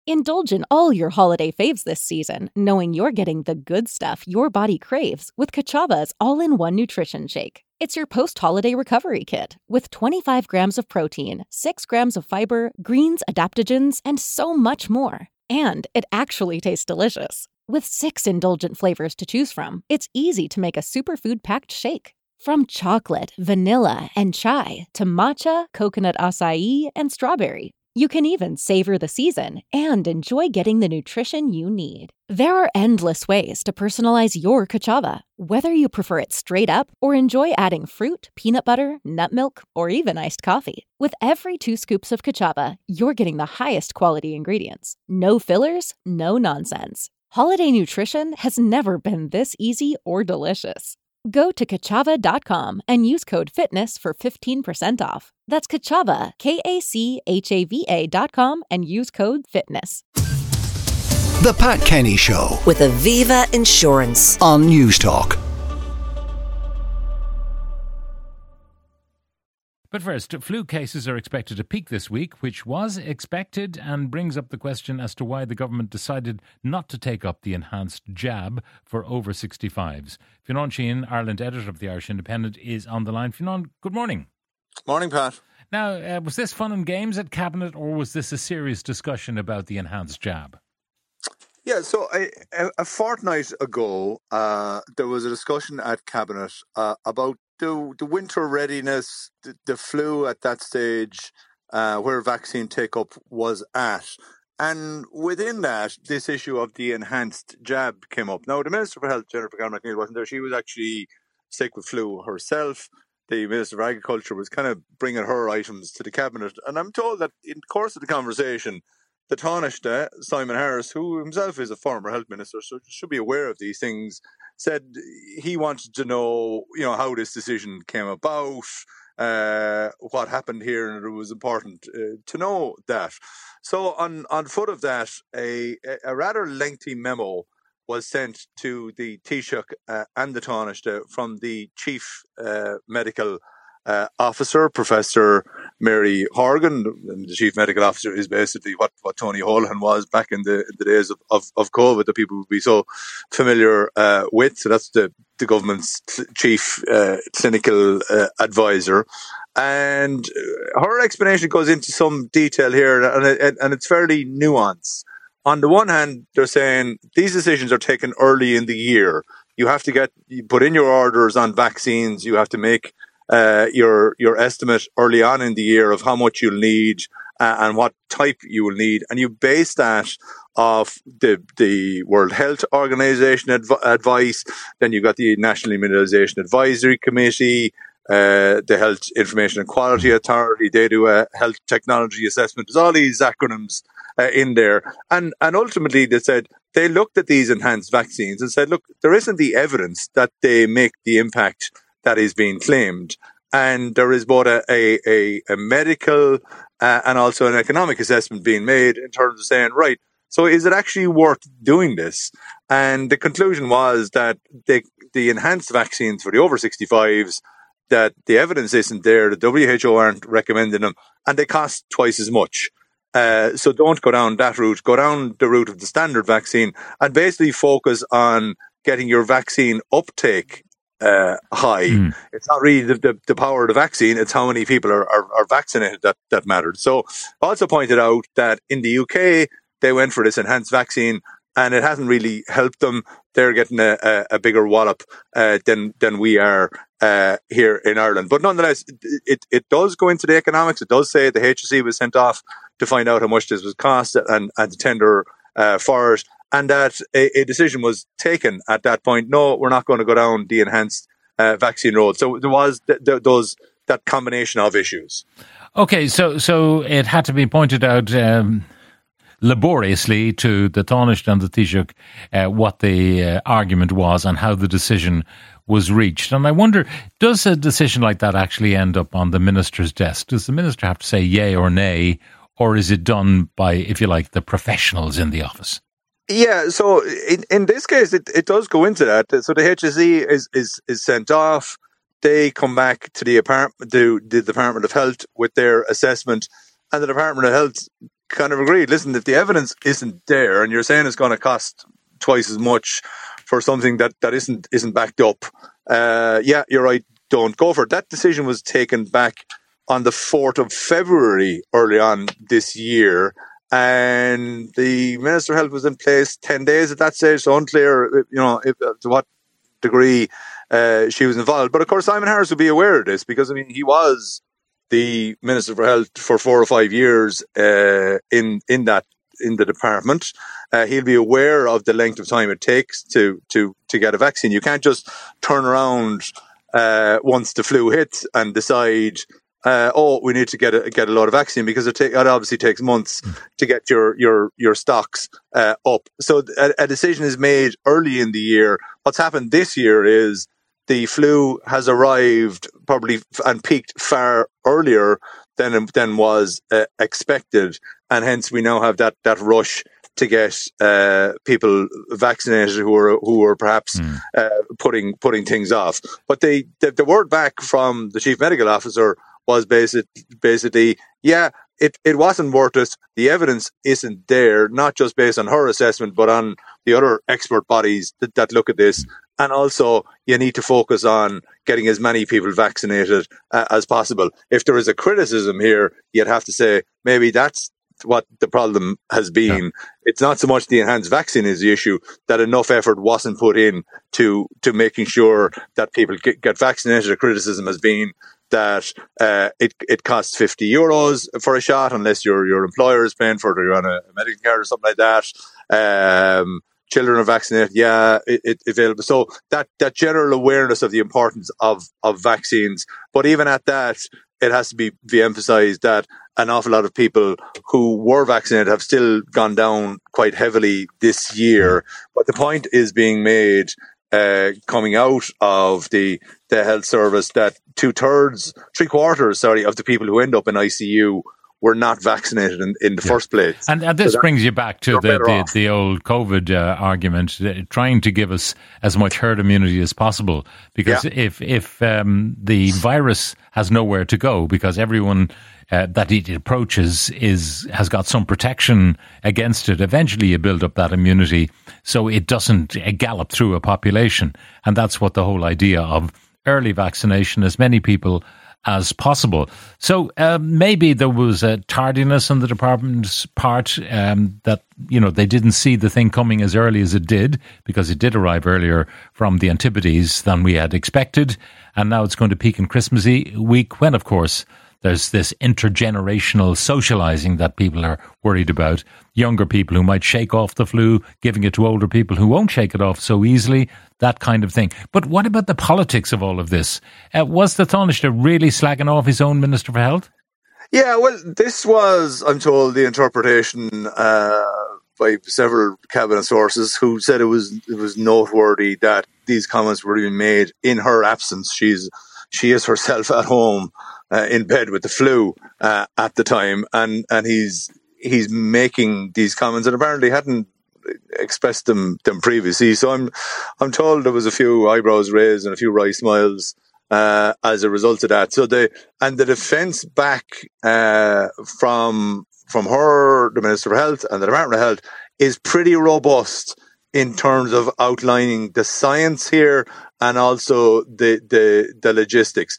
Indulge in all your holiday faves this season, knowing you're getting the good stuff your body craves with Kachava's all-in-one nutrition shake. It's your post-holiday recovery kit with 25 grams of protein, 6 grams of fiber, greens, adaptogens, and so much more. And it actually tastes delicious. With 6 indulgent flavors to choose from, it's easy to make a superfood-packed shake. From chocolate, vanilla, and chai to matcha, coconut acai, and strawberry. You can even savor the season and enjoy getting the nutrition you need. There are endless ways to personalize your Kachava, whether you prefer it straight up or enjoy adding fruit, peanut butter, nut milk, or even iced coffee. With every 2 scoops of Kachava, you're getting the highest quality ingredients. No fillers, no nonsense. Holiday nutrition has never been this easy or delicious. Go to Kachava.com and use code FITNESS for 15% off. That's Kachava, Kachava.com, and use code FITNESS. The Pat Kenny Show with Aviva Insurance on News Talk. But first, flu cases are expected to peak this week, which was expected, and brings up the question as to why the government decided not to take up the enhanced jab for over 65s. Fionn Sheehan, Ireland editor of the Irish Independent, is on the line. Fionn, good morning. Morning, Pat. Now, was this fun and games at Cabinet, or was this a serious discussion about the enhanced jab? Yeah, so a fortnight ago, there was a discussion at Cabinet about the winter readiness, the flu at that stage, where vaccine take-up was at. And within that, this issue of the enhanced jab came up. Now, the Minister for Health, Jennifer Cameron-McNeill, wasn't there. She was actually sick with flu herself. The Minister of Agriculture was kind of bringing her items to the Cabinet. And I'm told that in the course of the conversation, the Taoiseach, Simon Harris, who himself is a former health minister, so should be aware of these things, said he wanted to know, how this decision came about, what happened here, and it was important to know that. So on foot of that, a rather lengthy memo was sent to the Taoiseach and the Taoiseach from the Chief Medical Officer, Professor Mary Horgan. And the Chief Medical Officer is basically what Tony Holohan was back in the days of COVID that people would be so familiar with. So that's the government's chief clinical advisor. And her explanation goes into some detail here, and it's fairly nuanced. On the one hand, they're saying these decisions are taken early in the year. You have to you put in your orders on vaccines. You have to make your estimate early on in the year of how much you'll need and what type you will need, and you base that off the World Health Organization advice. Then you've got the National Immunization Advisory Committee, the Health Information and Quality Authority. They do a health technology assessment. There's all these acronyms in there, and ultimately they said they looked at these enhanced vaccines and said, look, there isn't the evidence that they make the impact that is being claimed. And there is both a medical and also an economic assessment being made in terms of saying, right, so is it actually worth doing this? And the conclusion was that the enhanced vaccines for the over 65s, that the evidence isn't there, the WHO aren't recommending them, and they cost twice as much. So don't go down that route. Go down the route of the standard vaccine and basically focus on getting your vaccine uptake high. It's not really the power of the vaccine, it's how many people are vaccinated that mattered. So also pointed out that in the UK, they went for this enhanced vaccine and it hasn't really helped them. They're getting a bigger wallop than we are here in Ireland. But nonetheless, it does go into the economics. It does say the HSE was sent off to find out how much this was cost and to tender for it. And that a decision was taken at that point. No, we're not going to go down the enhanced vaccine road. So there was that combination of issues. Okay, so it had to be pointed out laboriously to the Taoiseach and the Taoiseach what the argument was and how the decision was reached. And I wonder, does a decision like that actually end up on the minister's desk? Does the minister have to say yay or nay, or is it done by, if you like, the professionals in the office? Yeah, so in this case, it does go into that. So the HSE is sent off. They come back to the Department of Health with their assessment, and the Department of Health kind of agreed. Listen, if the evidence isn't there, and you're saying it's going to cost twice as much for something that isn't backed up, yeah, you're right. Don't go for it. That decision was taken back on the 4th of February early on this year, and the Minister of Health was in place 10 days at that stage. So unclear, to what degree she was involved. But of course, Simon Harris would be aware of this because, he was the Minister for Health for 4 or 5 years in the department. He'll be aware of the length of time it takes to get a vaccine. You can't just turn around once the flu hits and decide, we need to get a lot of vaccine, because it obviously takes months to get your stocks up. So a decision is made early in the year. What's happened this year is the flu has arrived probably and peaked far earlier than was expected, and hence we now have that rush to get people vaccinated who are perhaps putting things off. But the word back from the chief medical officer was basically, it wasn't worth it. The evidence isn't there, not just based on her assessment, but on the other expert bodies that look at this. And also, you need to focus on getting as many people vaccinated as possible. If there is a criticism here, you'd have to say maybe that's what the problem has been. Yeah. It's not so much the enhanced vaccine is the issue, that enough effort wasn't put in to making sure that people get vaccinated. The criticism has been that it costs €50 for a shot, unless your employer is paying for it, or you're on a medical card or something like that. Children are vaccinated, it's available. So that general awareness of the importance of vaccines. But even at that, it has to be emphasised that an awful lot of people who were vaccinated have still gone down quite heavily this year. But the point is being made coming out of the health service that 3/4 of the people who end up in ICU were not vaccinated in the first place. And this brings you back to the old COVID argument, trying to give us as much herd immunity as possible. Because if the virus has nowhere to go, because everyone that it approaches has got some protection against it, eventually you build up that immunity so it doesn't gallop through a population. And that's what the whole idea of early vaccination, as many people as possible. So maybe there was a tardiness on the department's part, that they didn't see the thing coming as early as it did, because it did arrive earlier from the Antipodes than we had expected, and now it's going to peak in Christmas week, when of course there's this intergenerational socializing that people are worried about. Younger people who might shake off the flu, giving it to older people who won't shake it off so easily, that kind of thing. But what about the politics of all of this? Was the Taoiseach really slagging off his own Minister for Health? Yeah, well, this was, I'm told, the interpretation by several cabinet sources who said it was noteworthy that these comments were being made in her absence. She is herself at home in bed with the flu at the time, and he's making these comments, and apparently hadn't expressed them previously. So I'm told there was a few eyebrows raised and a few wry smiles as a result of that. So the defence back from her, the Minister of Health, and the Department of Health is pretty robust in terms of outlining the science here and also the logistics.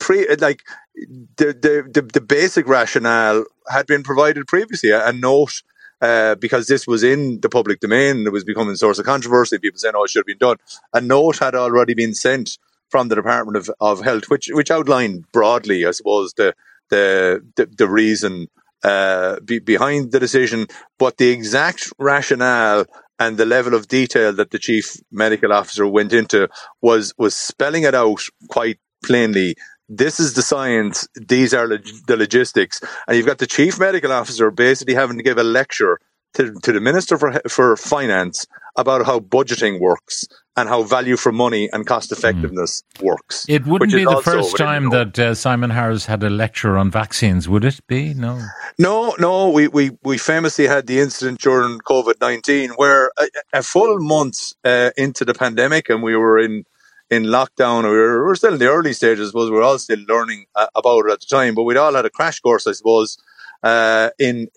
The basic rationale had been provided previously. A note, because this was in the public domain, it was becoming a source of controversy. People saying, it should have been done. A note had already been sent from the Department of Health, which outlined broadly, I suppose, the reason behind the decision, but the exact rationale and the level of detail that the chief medical officer went into was spelling it out quite plainly. This is the science. These are the logistics. And you've got the chief medical officer basically having to give a lecture to the Minister for Finance about how budgeting works and how value for money and cost effectiveness works. It wouldn't be the first time that Simon Harris had a lecture on vaccines, would it be? No. We famously had the incident during COVID-19 where a full month into the pandemic, and we were in lockdown, or we were still in the early stages, I suppose. We were all still learning about it at the time, but we'd all had a crash course, I suppose, in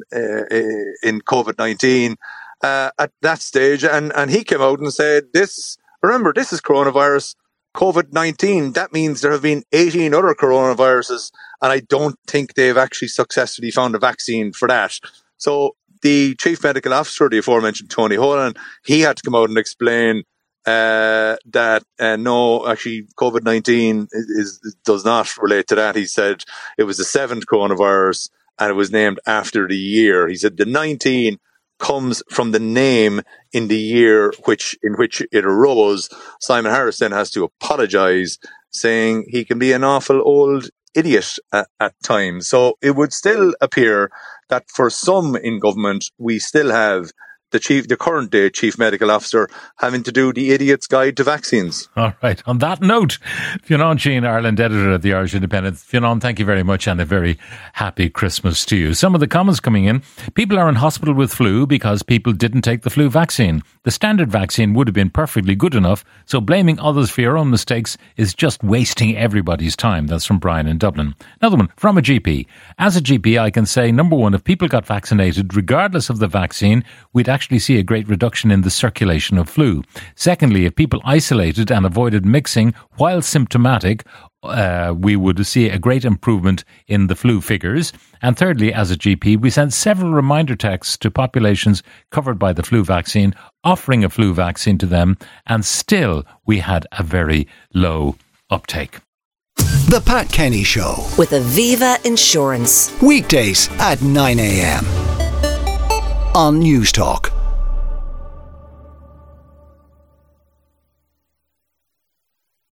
COVID-19 at that stage, and he came out and said, this is coronavirus, COVID-19. That means there have been 18 other coronaviruses, and I don't think they've actually successfully found a vaccine for that. So the chief medical officer, the aforementioned Tony Holan, he had to come out and explain that no, actually COVID-19 does not relate to that. He said it was the 7th coronavirus and it was named after the year. He said the 19 comes from the name in the year in which it arose. Simon Harris then has to apologise, saying he can be an awful old idiot at times. So it would still appear that for some in government, we still have the current day chief medical officer having to do the idiot's guide to vaccines. All right. On that note, Fionn Sheahan, Ireland editor at the Irish Independent. Fionn, thank you very much and a very happy Christmas to you. Some of the comments coming in: people are in hospital with flu because people didn't take the flu vaccine. The standard vaccine would have been perfectly good enough, so blaming others for your own mistakes is just wasting everybody's time. That's from Brian in Dublin. Another one from a GP. As a GP, I can say, number one, if people got vaccinated, regardless of the vaccine, we'd actually see a great reduction in the circulation of flu. Secondly, if people isolated and avoided mixing while symptomatic, we would see a great improvement in the flu figures. And thirdly, as a GP, we sent several reminder texts to populations covered by the flu vaccine, offering a flu vaccine to them, and still we had a very low uptake. The Pat Kenny Show with Aviva Insurance. Weekdays at 9 a.m. on News Talk.